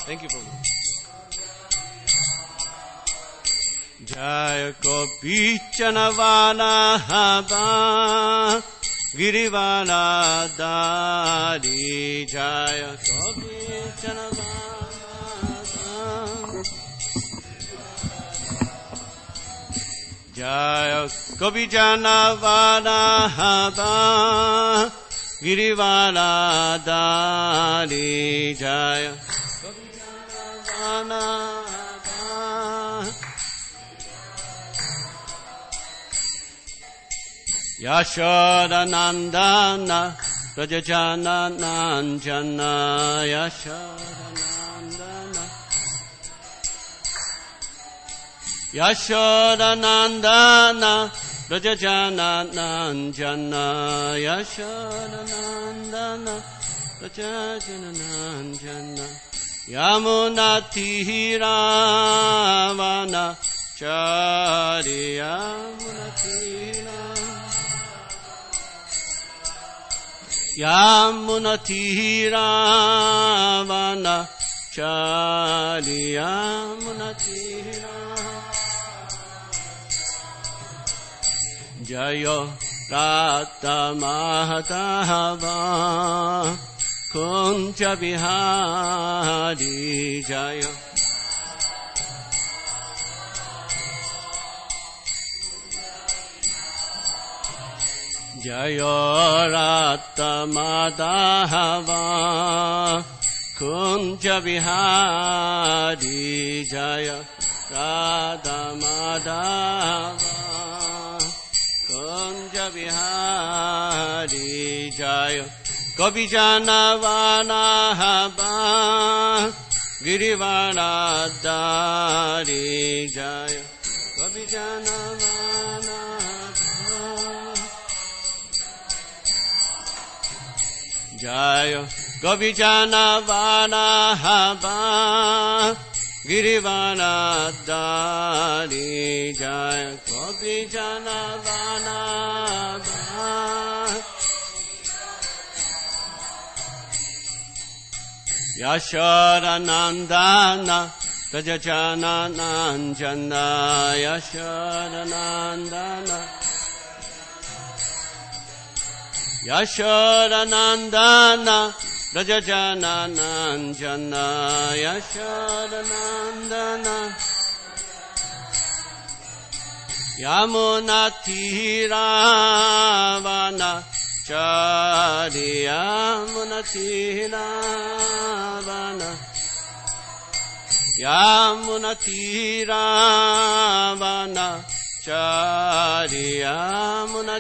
Thank you, Prabhu. Jaya Gopichana Vallabha Girivana Dari Jaya Gopichana Vallabha Jaya Gopichana Vallabha Girivana Dari Jaya Gopichana Vallabha Yashoda Nandana Rajajana Nanjana Yashoda Nandana Yashoda Nandana Rajajana Nanjana Yashoda Nandana Rajajana Nanjana Yamuna Tiravana Chari Yamuna Yamuna Tiravana Chari Yamuna Jayo Rata Mahatava Kunja Bihari Jayo Jayo Rata Madhava Kunja Bihari Jayo Radha Madhava Kunja Bihari Jayo Gopijana Vallabha Girivana Dari Jayo Gopijana Vallabha Jayo Gopijana Vallabha Girivana Dari Jayo Gopijana Vallabha Yashoda Nandana Rajajana Nanjana Yashoda Nandana Yashoda Nandana Rajajana Nanjana Yashoda Nandana Yamuna Tiravana Chari Yamuna Tiravana Yamuna Tiravana Chari Yamuna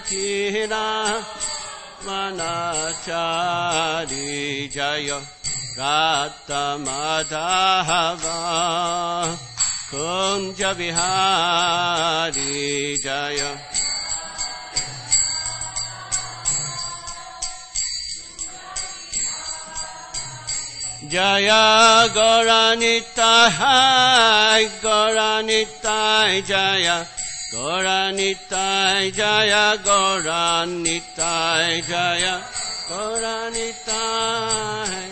Tiravana Chari Jaya Rata Madhava Kunja Bihari Jaya Jaya Gauranitai Gauranitai Jaya Gauranitai Jaya Gauranitai Jaya Gauranitai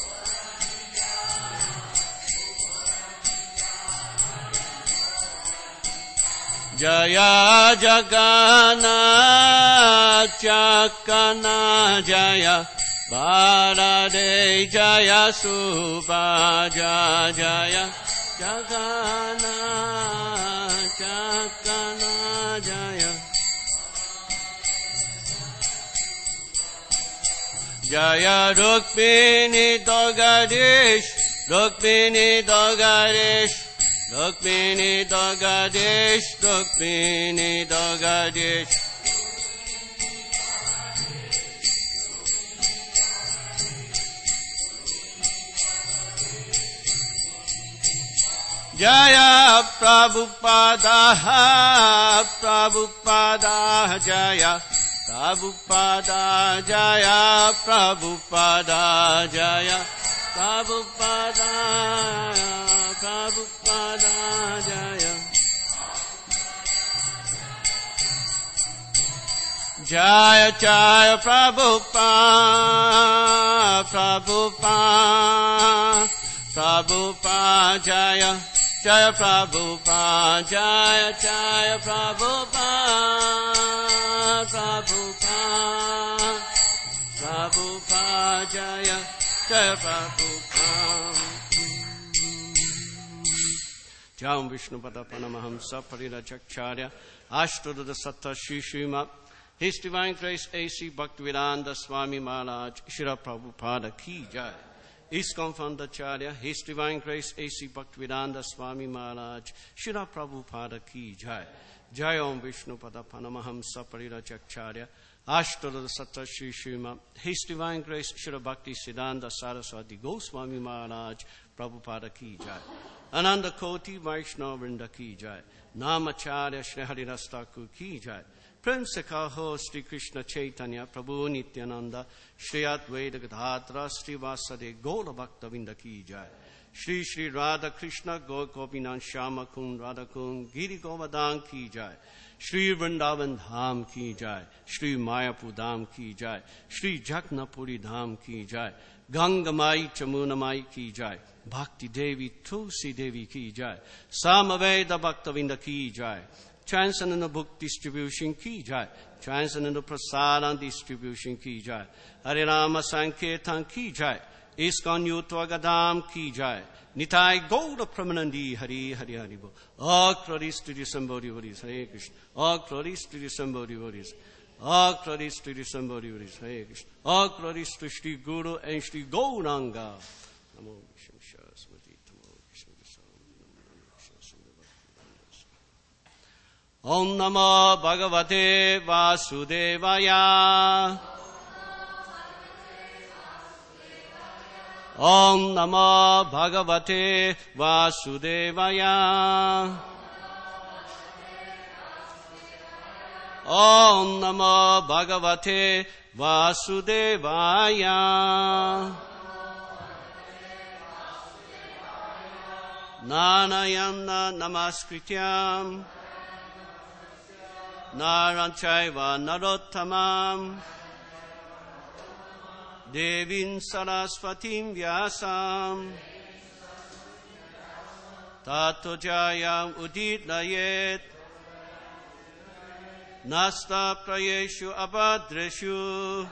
Jaya Jagannath Jagannath Jaya Bharade Jaya Subhaja Jaya Jagannath Jagannath Jaya Jaya Rukmini Dogadish Rukmini Dogadish Rukmini Dogadish Rukmini Dogadish Jaya Prabhupada Prabhupada Jaya Prabhupada Jaya Prabhupada Jaya Prabhupada Prabhupada Jaya Jaya Jaya Prabhupada Prabhupada Prabhupada Jaya, Jaya Prabhupada Jaya, Jaya Prabhupada, Prabhupada, Prabhupada Jaya, Jaya Prabhupada. Jam Vishnupada Panamahamsa Parirajacharya Ashtadada Satta Shri Srimad His Divine Grace A.C. Bhaktivedanta Swami Maharaj Shri Prabhupada Ki Jai. ISKCON Founderacharya His Divine Grace A.C. Bhaktivedanta Swami Maharaj Shri Prabhupada Ki Jai. Jai Om Vishnupada Panamahamsa Parirajacharya Ashtadada Satta Shri Srimad His Divine Grace Shri Bhakti Siddhanta Saraswati Goswami Maharaj Prabhupada Ki Jai. Ananda Koti Vaishnava Vrinda Ki Jai. Namacharya Shri Haridas Thakur Ki Jai. Prem se kaho Shri Krishna Chaitanya Prabhu Nityananda Shri Advaita Gadadhara Shri Vasade Gaura Bhakta Vrinda Ki Jai. Shri Shri Radha Krishna Gaur Gopinan Shama Kund Radha Kund Giri Govardhan Ki Jai. Shri Vrindavan Dham Ki Jai. Shri Mayapur Dham Ki Jai. Shri Jagnapuri Dham Ki Jai. Gangamai Chamunamai Ki Jai. Bhakti Devi Tulsi Devi Ki Jai. Samaveda Bhaktavinda Ki Jai. Transcendental Book Distribution Ki Jai. Transcendental Prasadam Distribution Ki Jai. Harirama Sankirtan Ki Jai. ISKCON Yuttvagadam Ki Jai. Nitai Gaura Pramanandi Hari Hari Hari Bo. All glories to the Sambodhi Varis. Hare Krishna. All glories to the Sambodhi Varis. All glories to the Sambodhi Varis. Hare Krishna. All glories to Shri Guru and Shri Gauranga. Namo Vishnu Saraswati Namo Vishnu Saraswati. Om Namo Bhagavate Vasudevaya. Om Namo Bhagavate Vasudevaya. Om Namo Bhagavate Vasudevaya. Nanayana Namaskrityam Naranchaiva Narottamam Devin Saraswatim Vyasam Tato Jayam Uditlayet Nasta Prayeshu Abhadreshu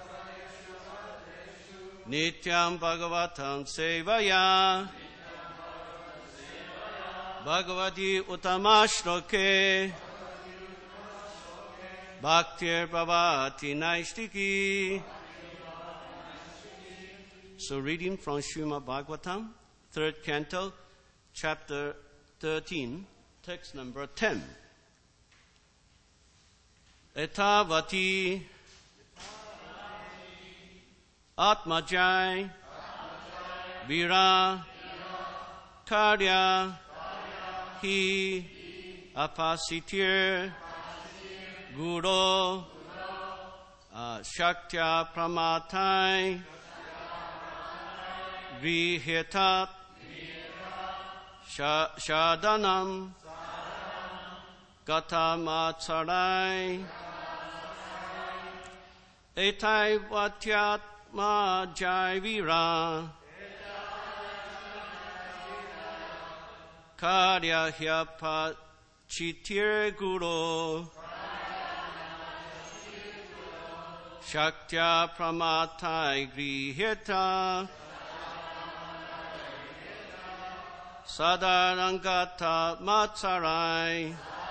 Nityam Bhagavatam Sevaya Bhagavati Utamashloke Bhaktir Bhavati Naishtiki. So reading from Srimad Bhagavatam, 3rd Canto, chapter 13, text number 10. Etavati Atmajai Vira Karya Hi Apasitir Guru Shaktya Pramatai Grihetat Shadanam Gatamatsarai Etai Vatyatma Jaivira Karya Hyapa Chitir Guru Shaktya Pramatai Griheta Sadarangata Matsarai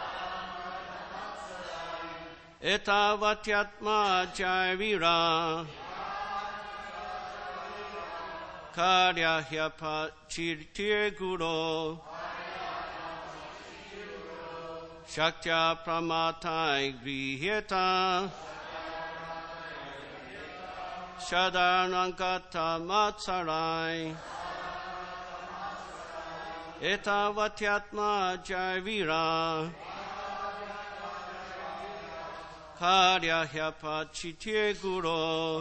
Etavatyatma Jaivira Karya Hyapa Chitir Guru Shaktya Pramatai Griheta Sadarangata Matsarai Etavatyatma Jaivira Karya Hyapa Chitir Guru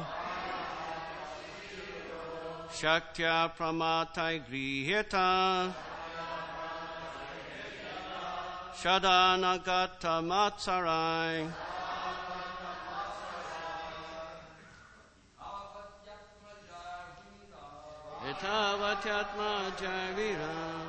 Shaktya Pramatai Griheta Shadanagata Matsarai Etavatyatma Javira.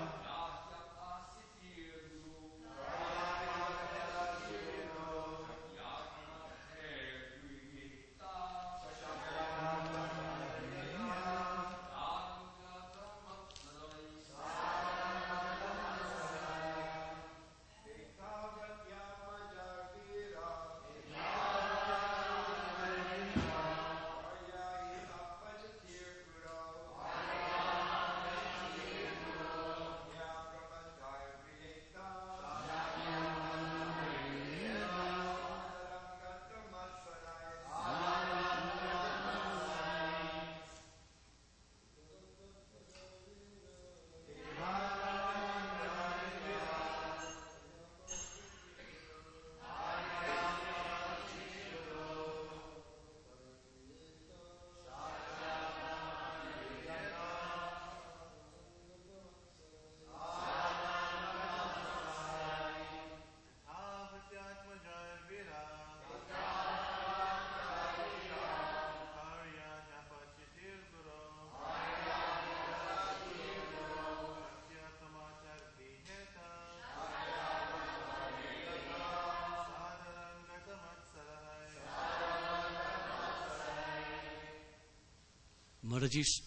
Mataji's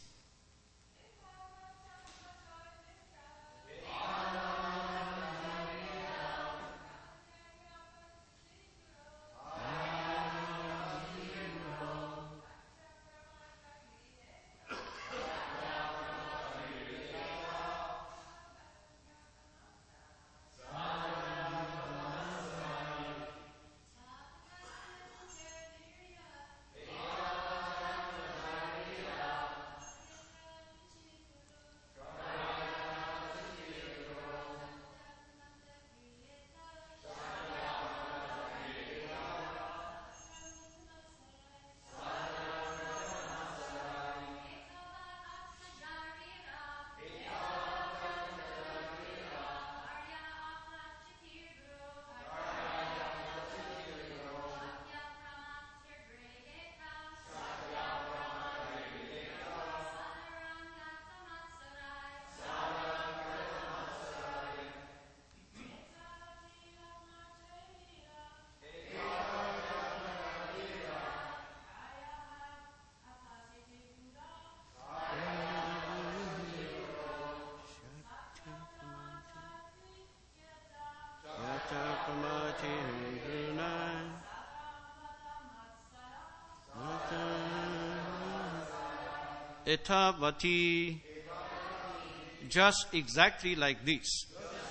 Etavati, just exactly like this.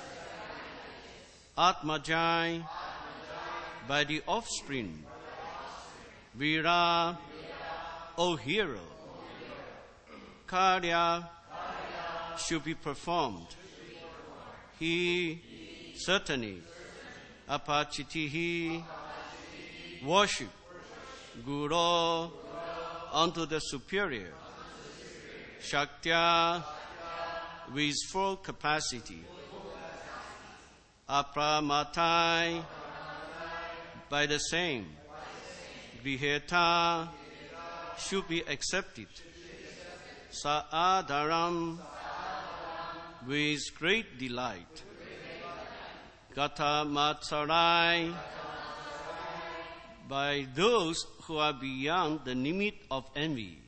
Atmajai, by the offspring. Vira, O hero. Karya should be performed. He, certainly. Apachitihi, worship. Guru, unto the superior. Shaktya, with full capacity. Apramatai, by the same. Griheta, should be accepted. Saadaram, with great delight. Gata Matsarai, by those who are beyond the limit of envy.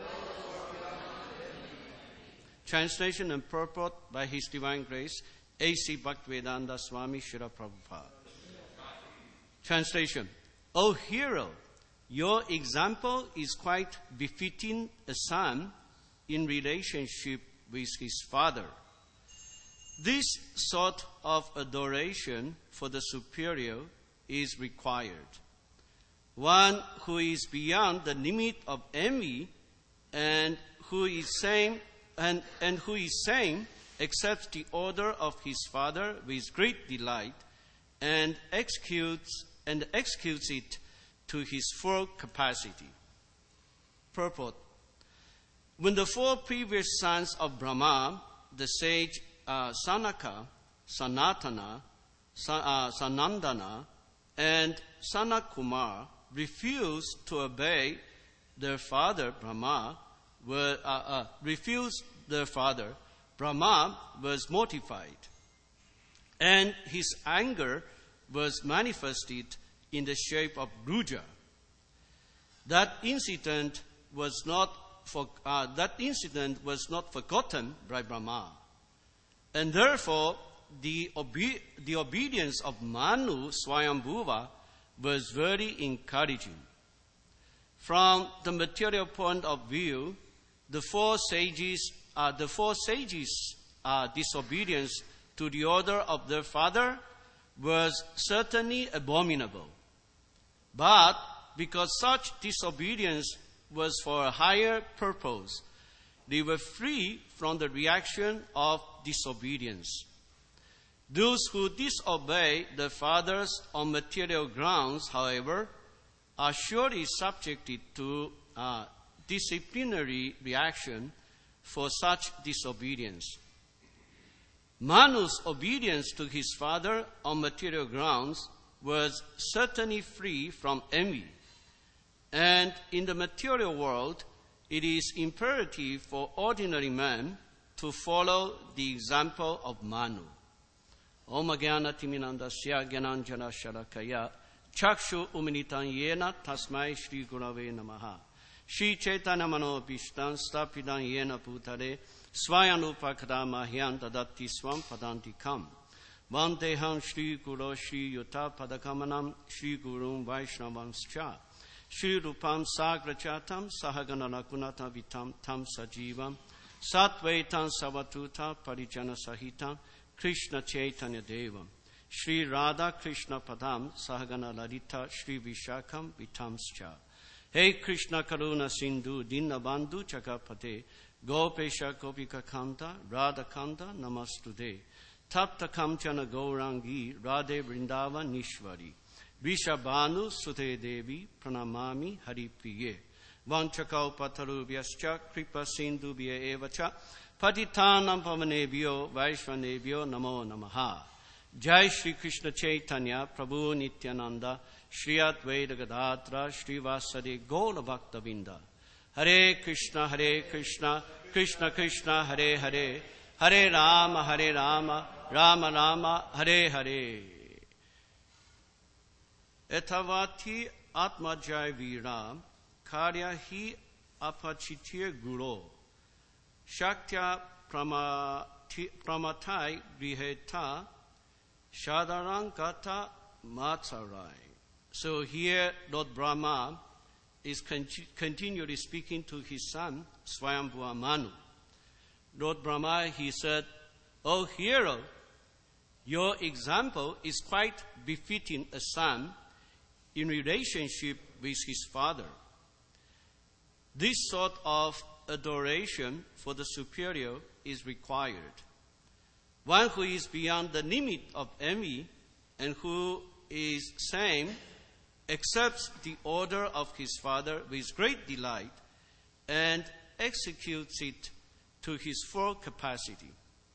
Translation and purport by His Divine Grace, A.C. Bhaktivedanta Swami Srila Prabhupada. Translation. O hero, your example is quite befitting a son in relationship with his father. This sort of adoration for the superior is required. One who is beyond the limit of envy and who is same accepts the order of his father with great delight and executes it to his full capacity. Purport. When the four previous sons of Brahma, the sage Sanaka, Sanatana, Sanandana, and Sanakumar refused to obey their father Brahma refused their father, Brahma was mortified, and his anger was manifested in the shape of Ruja. That incident was not forgotten by Brahma, and therefore the obedience of Manu Swayambhuva was very encouraging. From the material point of view, the four sages' disobedience to the order of their father was certainly abominable. But because such disobedience was for a higher purpose, they were free from the reaction of disobedience. Those who disobey their fathers on material grounds, however, are surely subjected to disciplinary reaction for such disobedience. Manu's obedience to his father on material grounds was certainly free from envy. And in the material world, it is imperative for ordinary men to follow the example of Manu. Om Jnana Timinandasya Jnananjana Shalakaya Chakshu Uminitan Yena Tasmai Shri Gurave Namaha Shri Chaitanya Mano Bishtan Stapidan Yena Putare Swayanupa Mahyam Dadati Swam Padantikam Vandeham Shri Guru Shri Yuta Padakamanam Shri Gurum Vaishnavanscha Shri Rupam Sagrachatam Sahagana Kunata Vitam Tam Sajivam Satvaitam Savatuta Parijana Sahitam Krishna Chaitanya Devam Shri Radha Krishna Padam Sahagana Lalita Shri Vishakam Vitamscha Hey Krishna Karuna Sindhu Dinabandhu Chakapate Gopesha Gopika Kanta Radha Kanta Namastude Tapta Kamchana Gaurangi Radhe Vrindavan Nishwari Vishabhanu Sute Devi Pranamami Hari Priye Vanchakau Patarubhyascha Kripa Sindhu Bhya Evacha Patitanam Pavanebhyo Vaishvanebhyo Namo Namaha Jai Shri Krishna Chaitanya Prabhu Nityananda Shri Advaita Gadadhara Shri Vasadi Gaura Bhakta Vinda Hare Krishna Krishna Krishna Hare Hare Hare Rama Rama Rama Hare Hare Etavati Atmajai Vira Karya Hi Apachitir Guru Shaktya Pramatai Griheta Shadarang Gata Matsarai. So here Lord Brahma is continually speaking to his son Swayambhuva Manu. Lord Brahma, he said, "O hero, your example is quite befitting a son in relationship with his father. This sort of adoration for the superior is required. One who is beyond the limit of envy and who is sane accepts the order of his father with great delight and executes it to his full capacity."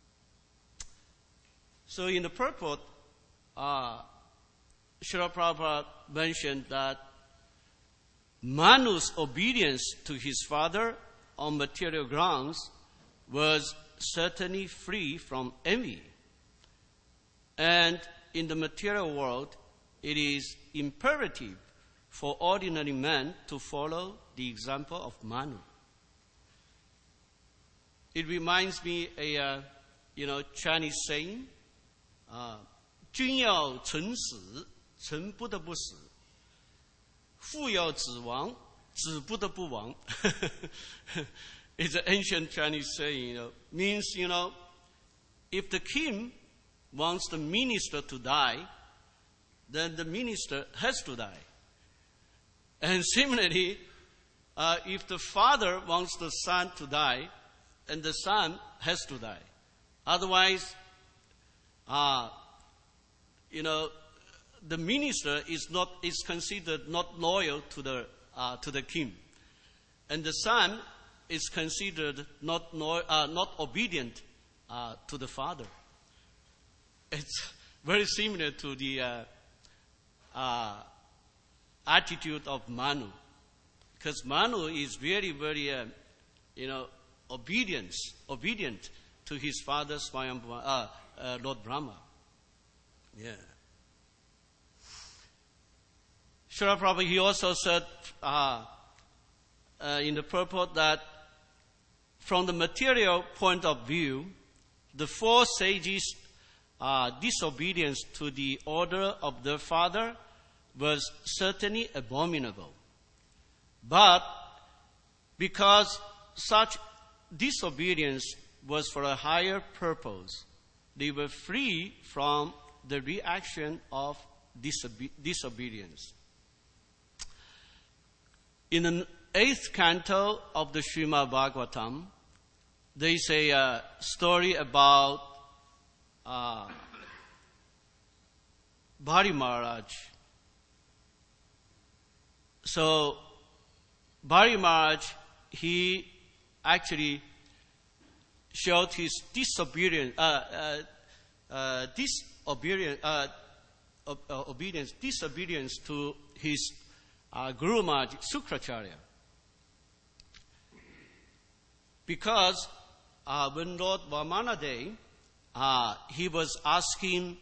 So in the purport, Srila Prabhupada mentioned that Manu's obedience to his father on material grounds was certainly free from envy. And in the material world, it is imperative for ordinary men to follow the example of Manu. It reminds me a Chinese saying, 君要臣死，臣不得不死；父要子亡，子不得不亡。 It's an ancient Chinese saying, means, if the king wants the minister to die, then the minister has to die. And similarly, if the father wants the son to die, then the son has to die. Otherwise, the minister is considered not loyal to the king, and the son is considered not obedient to the father. It's very similar to the attitude of Manu, because Manu is very, very obedient to his father Lord Brahma. Yeah. Srila Prabhupada, he also said in the purport that from the material point of view, the four sages' disobedience to the order of their father was certainly abominable. But because such disobedience was for a higher purpose, they were free from the reaction of disobedience. In the 8th canto of the Srimad Bhagavatam, there is a story about Bhari Maharaj. So, Bhari Maharaj, he actually showed his disobedience to his Guru Maharaj, Sukracharya. Because when Lord Vamanade, he was asking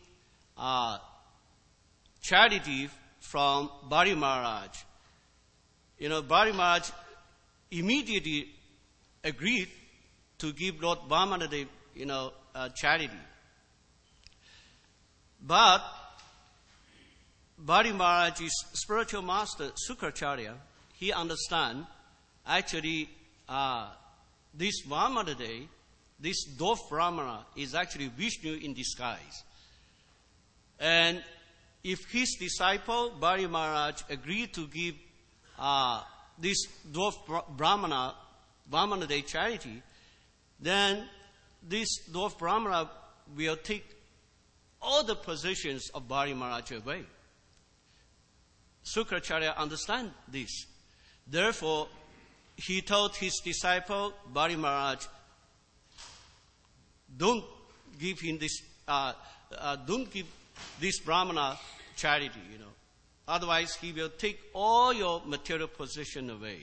charity from Bhari Maharaj. Bhari Maharaj immediately agreed to give Lord Vamanade, charity. But Bhari Maharaj's spiritual master, Sukracharya, he understand actually this Vamanade, this dwarf Brahmana, is actually Vishnu in disguise. And if his disciple, Bhari Maharaj, agreed to give this dwarf Brahmana, Vamanade charity, then this dwarf Brahmana will take all the positions of Bhari Maharaj away. Sukracharya understand this. Therefore, he told his disciple, Bhari Maharaj, don't give him this, don't give this Brahmana charity, Otherwise, he will take all your material possession away.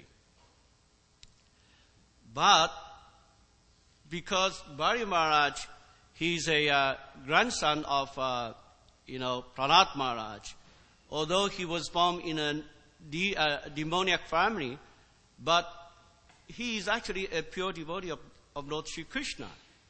But because Bhari Maharaj, he is a grandson of, Prahlad Maharaj, although he was born in a demoniac family, but he is actually a pure devotee of Lord Sri Krishna.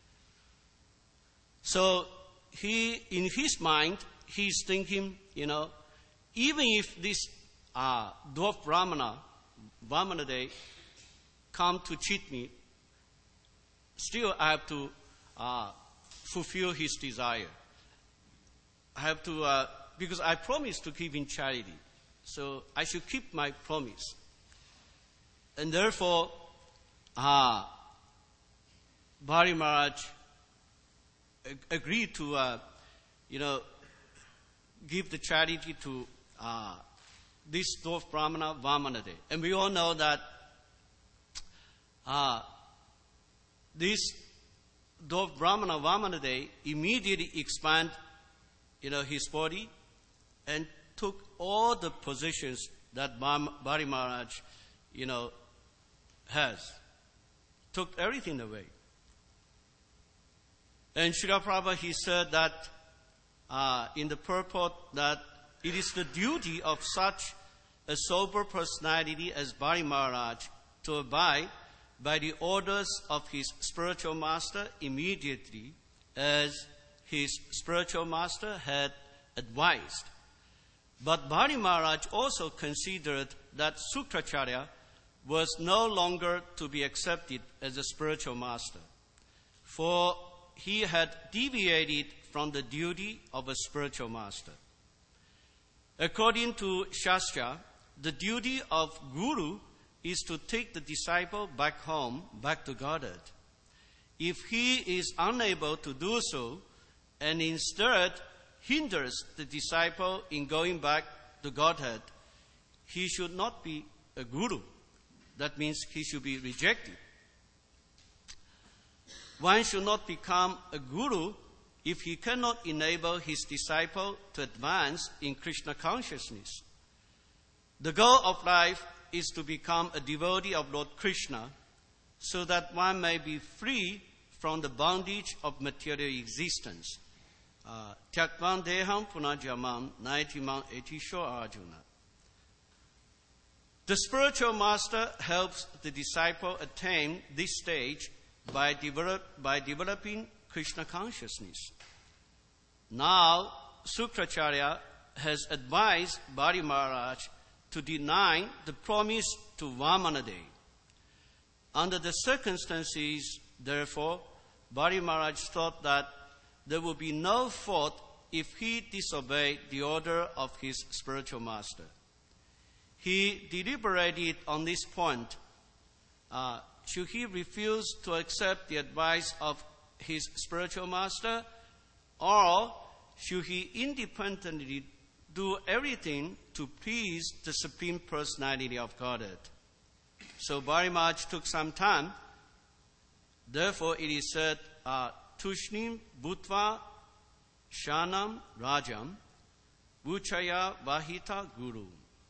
So in his mind, he is thinking, even if this dwarf Brahmana, Vamanade, come to cheat me, still I have to fulfill his desire. I have to, because I promised to give him charity. So I should keep my promise. And therefore, Bhari Maharaj agreed to, give the charity to this dwarf Brahmana, Vamanade. And we all know that this dwarf Brahmana, Vamanade, immediately expanded, his body and took all the positions that Bhari Maharaj, has. Took everything away. And Srila Prabhupada, he said that in the purport that it is the duty of such a sober personality as Bhari Maharaj to abide by the orders of his spiritual master immediately as his spiritual master had advised. But Bhari Maharaj also considered that Sukracharya was no longer to be accepted as a spiritual master, for he had deviated from the duty of a spiritual master. According to Shastra, the duty of Guru is to take the disciple back home, back to Godhead. If he is unable to do so, and instead hinders the disciple in going back to Godhead, he should not be a Guru. That means he should be rejected. One should not become a Guru if he cannot enable his disciple to advance in Krishna consciousness. The goal of life is to become a devotee of Lord Krishna, so that one may be free from the bondage of material existence. Tyakvan deham punajamam naitimam etisho arjuna. The spiritual master helps the disciple attain this stage by developing Krishna consciousness. Now, Sukracharya has advised Bari Maharaj to deny the promise to Vamanadev. Under the circumstances, therefore, Bari Maharaj thought that there would be no fault if he disobeyed the order of his spiritual master. He deliberated on this point. Should he refuse to accept the advice of his spiritual master, or should he independently do everything to please the Supreme Personality of Godhead? So Bari Maharaj took some time. Therefore, it is said, Tushnim Bhutva Shanam Rajam Vuchaya Vahita Guru.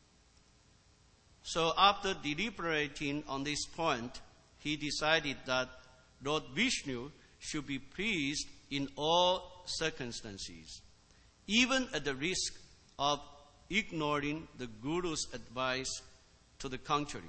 So after deliberating on this point, he decided that Lord Vishnu should be pleased in all circumstances, even at the risk of ignoring the Guru's advice to the contrary.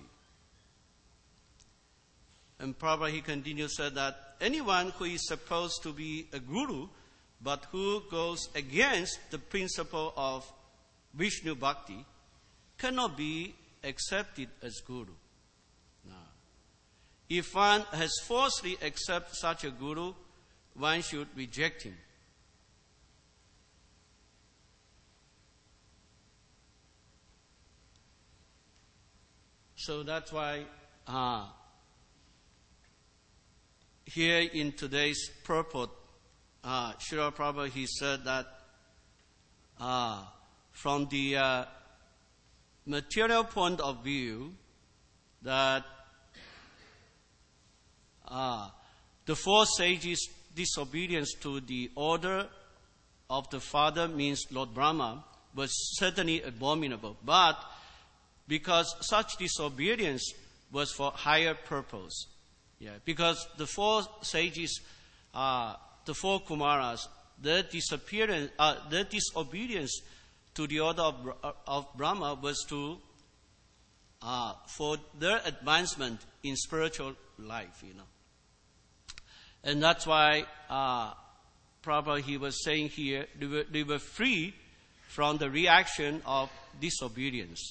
And Prabhupada, he continued, said that anyone who is supposed to be a Guru, but who goes against the principle of Vishnu Bhakti, cannot be accepted as Guru. Now, if one has falsely accepted such a Guru, one should reject him. So that's why here in today's purport, Srila Prabhupada, he said that from the material point of view, that the four sages' disobedience to the order of the Father, means Lord Brahma, was certainly abominable. But because such disobedience was for higher purpose, because the four sages, the four Kumaras, their disobedience to the order of Brahma was to for their advancement in spiritual life, And that's why Prabhupada, he was saying here, they were free from the reaction of disobedience.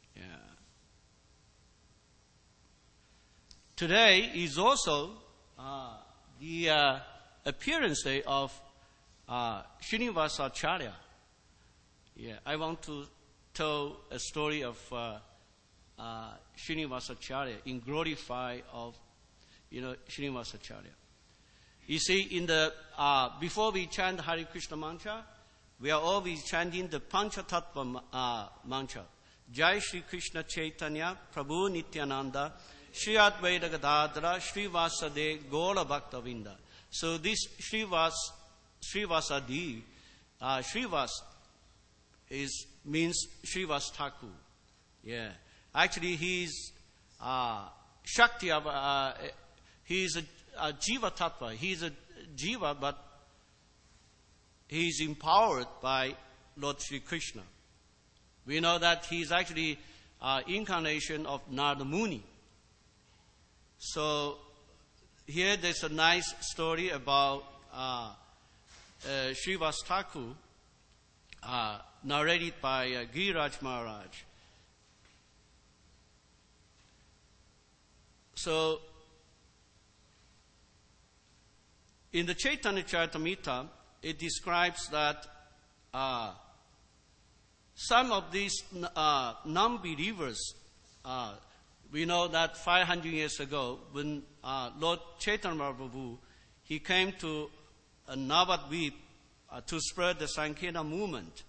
Today is also the appearance day of Srinivasacharya. I want to tell a story of Srinivasacharya in glorify of Srinivasacharya. You see, in the before we chant Hare Krishna mantra, we are always chanting the Panchatattva mantra. Jai Shri Krishna Chaitanya Prabhu Nityananda Shri Advaita Gadadhara Shri Vasade Gaura Bhaktavinda. So this Srivasadi, Srivas means Srivas Thakur. Actually, he's Shakti. He's a Jiva Tattva. He's a Jiva, but he's empowered by Lord Sri Krishna. We know that he's actually incarnation of Narada Muni. So here there's a nice story about Srivas Thakur, narrated by Giriraj Maharaj. So, in the Chaitanya Charitamrita, it describes that some of these non-believers, we know that 500 years ago, when Lord Chaitanya Mahaprabhu, he came to Navadvip to spread the Sankirtan movement.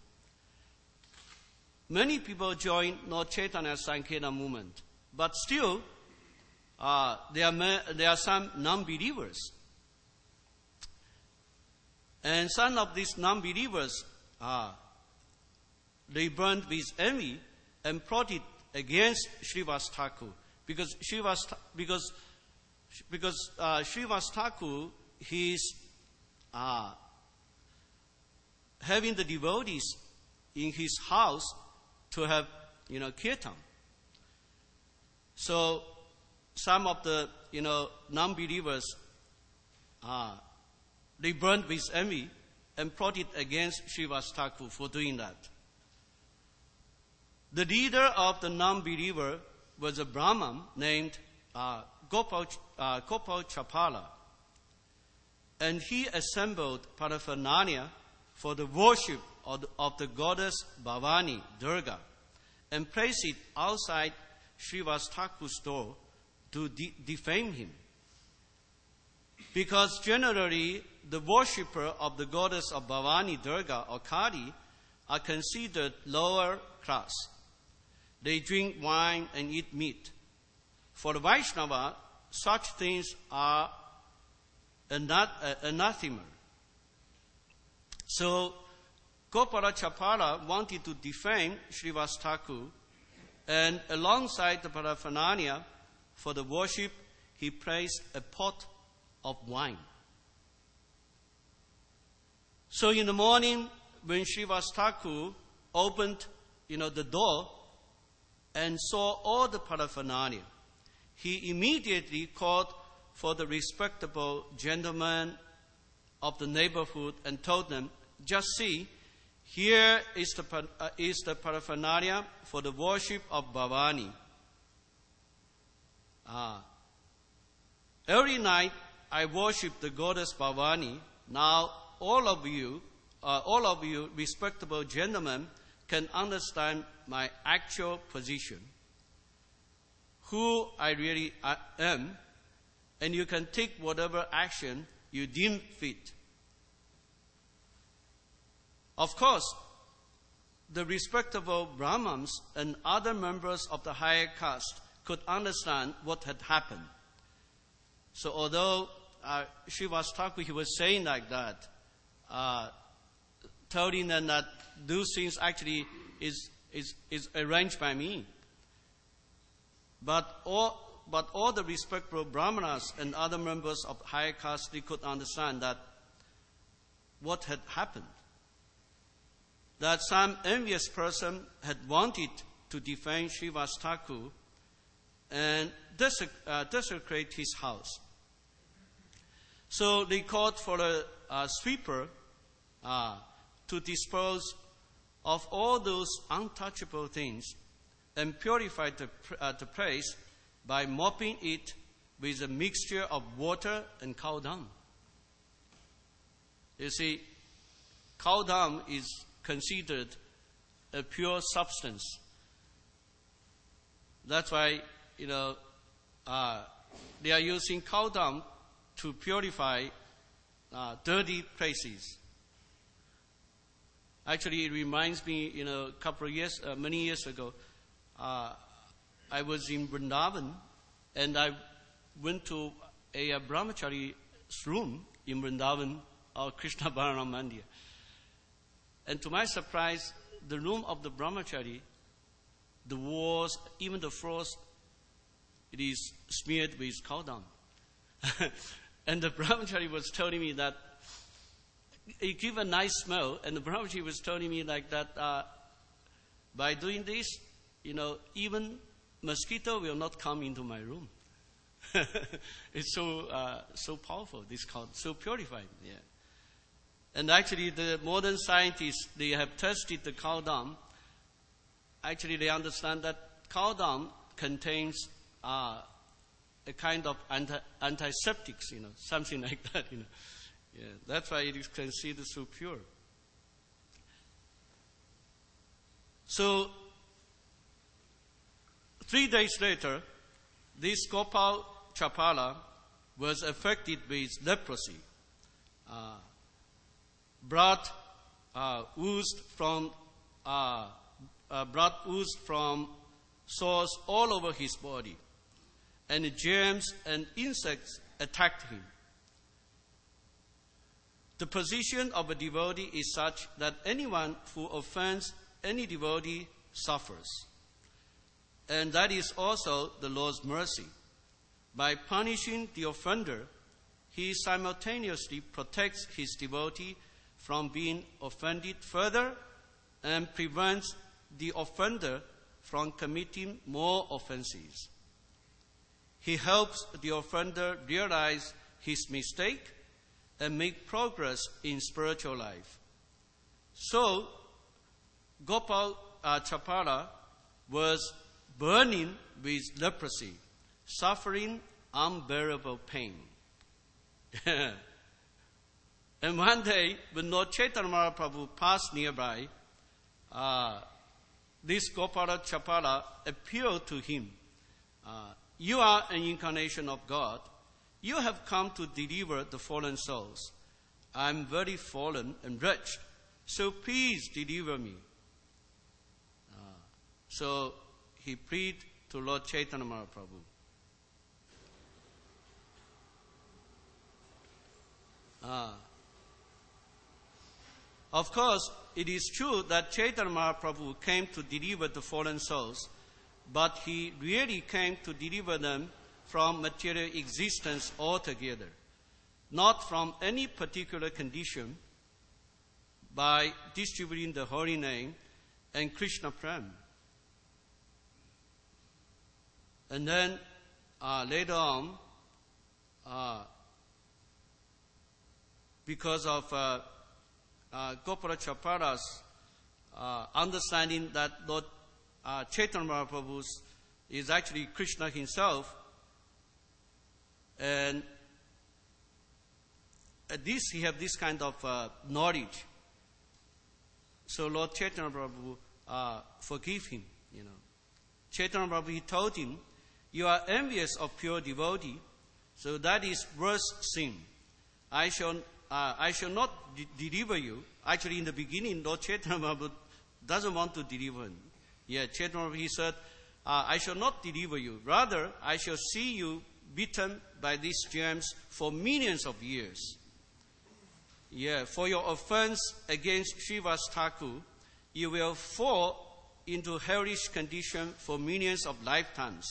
Many people joined Lord Chaitanya's Sankirtan movement, but still there are some non-believers. And some of these non-believers, they burned with envy Because Srivas Thakur, he's having the devotees in his house to have, kirtan. So some of the, non-believers, they burned with envy and plotted against Srivas Thakur for doing that. The leader of the non-believer was a Brahman named Gopal Chapala, and he assembled paraphernalia for the worship of the goddess Bhavani, Durga, and placed it outside Srivas Thakur's door to defame him. Because generally, the worshipper of the goddess of Bhavani, Durga, or Kali are considered lower class. They drink wine and eat meat. For the Vaishnava, such things are anathema. So, Gopala Chapala wanted to defame Srivas Thakur, and alongside the paraphernalia for the worship, he placed a pot of wine. So in the morning, when Srivas Thakur opened, the door and saw all the paraphernalia, he immediately called for the respectable gentlemen of the neighborhood and told them, just see, here is the paraphernalia for the worship of Bhavani. Every night I worship the goddess Bhavani. Now all of you, respectable gentlemen, can understand my actual position, who I really am, and you can take whatever action you deem fit. Of course, the respectable Brahmins and other members of the higher caste could understand what had happened. So although Srivas Thakur, he was saying like that, telling them that those things actually is arranged by me. But all the respectable Brahmanas and other members of higher caste, they could understand that what had happened. That some envious person had wanted to defame Srivas Thakur and desecrate his house. So they called for a sweeper to dispose of all those untouchable things and purify the place by mopping it with a mixture of water and cow dung. You see, cow dung is considered a pure substance. That's why, they are using cow dung to purify dirty places. Actually, it reminds me, many years ago, I was in Vrindavan, and I went to a brahmachari's room in Vrindavan, or Krishna Balaram Mandir. And to my surprise, the room of the brahmachari, the walls, even the floors, it is smeared with cow dung. And the brahmachari was telling me that it gives a nice smell, and the brahmachari was telling me like that, by doing this, even mosquito will not come into my room. It's so powerful, this cow, so purified. Yeah. And actually, the modern scientists, they have tested the cow dung. Actually, they understand that cow dung contains a kind of antiseptics, something like that. Yeah, that's why it is considered so pure. So, 3 days later, this Gopal Chapala was affected with leprosy. Blood oozed from sores all over his body, and germs and insects attacked him. The position of a devotee is such that anyone who offends any devotee suffers. And that is also the Lord's mercy. By punishing the offender, he simultaneously protects his devotee from being offended further and prevents the offender from committing more offenses. He helps the offender realize his mistake and make progress in spiritual life. So, Gopal Chapala was burning with leprosy, suffering unbearable pain. And one day, when Lord Chaitanya Mahaprabhu passed nearby, this Gopala Chapala appealed to him. You are an incarnation of God. You have come to deliver the fallen souls. I am very fallen and wretched, so please deliver me. So he prayed to Lord Chaitanya Mahaprabhu. Of course, it is true that Chaitanya Mahaprabhu came to deliver the fallen souls, but he really came to deliver them from material existence altogether, not from any particular condition, by distributing the holy name and Krishna Prem. And then later on, because of Gopala Chapala's understanding that Lord Chaitanya Mahaprabhu is actually Krishna himself, and at least he have this kind of knowledge. So Lord Chaitanya Mahaprabhu forgive him. Chaitanya Mahaprabhu, he told him, "You are envious of pure devotee, so that is worst sin. I shall not deliver you." Actually, in the beginning, Lord Chaitanya Mahaprabhu doesn't want to deliver him. Chaitanya Mahaprabhu, he said, "I shall not deliver you. Rather, I shall see you beaten by these gems for millions of years. For your offense against Srivas Thakur, you will fall into hellish condition for millions of lifetimes."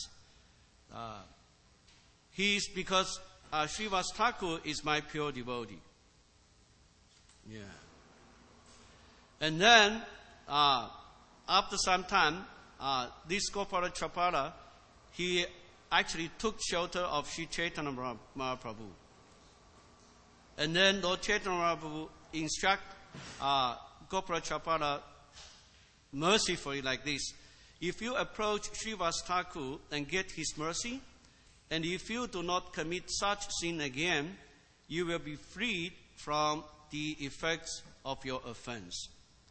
He is because Srivas Thakur is my pure devotee. And then, after some time, this Gopala Chapala, he actually took shelter of Sri Chaitanya Mahaprabhu. And then Lord Chaitanya Mahaprabhu instruct Gopala Chapala mercifully like this: if you approach Srivas Thakur and get his mercy, and if you do not commit such sin again, you will be freed from the effects of your offense.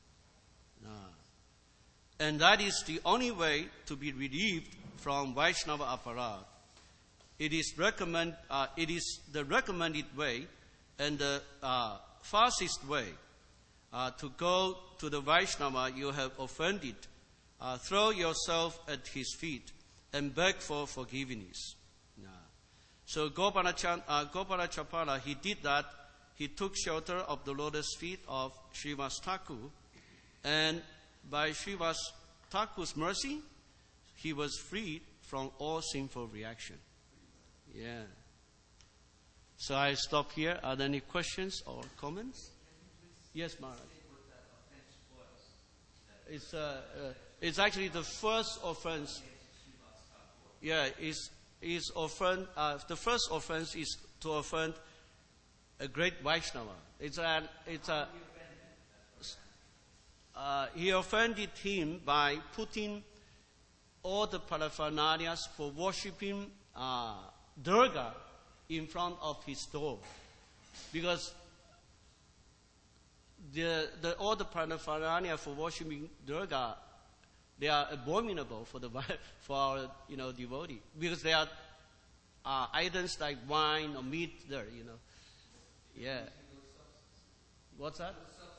And that is the only way to be relieved from Vaishnava aparad. It is the recommended way and the fastest way to go to the Vaishnava you have offended. Throw yourself at his feet and beg for forgiveness. So Gopala Chapala, he did that. He took shelter of the lotus feet of Srivas Thakur, and by Srivas Thakur's mercy, he was freed from all sinful reaction. So I stop here. Are there any questions or comments? Yes, Maharaj. It's actually the first offense. Is offend. The first offense is to offend a great Vaishnava. He offended him by putting all the paraphernalias for worshipping Durga in front of his door, because all the paraphernalia for worshipping Durga, they are abominable for our devotee, because they are items like wine or meat there. What's that?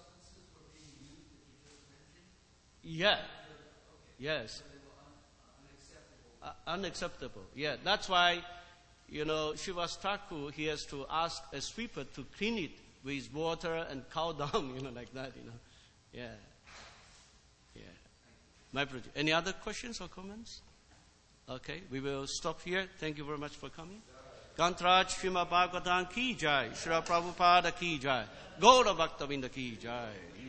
Yes. Unacceptable. That's why, Srivas Thakur, he has to ask a sweeper to clean it with water and cow dung, like that, My project. Any other questions or comments? Okay, we will stop here. Thank you very much for coming. Kantraj Srimad Bhagavatam ki jai, Srila Prabhupada ki jai, Gaura Bhaktavinda ki jai.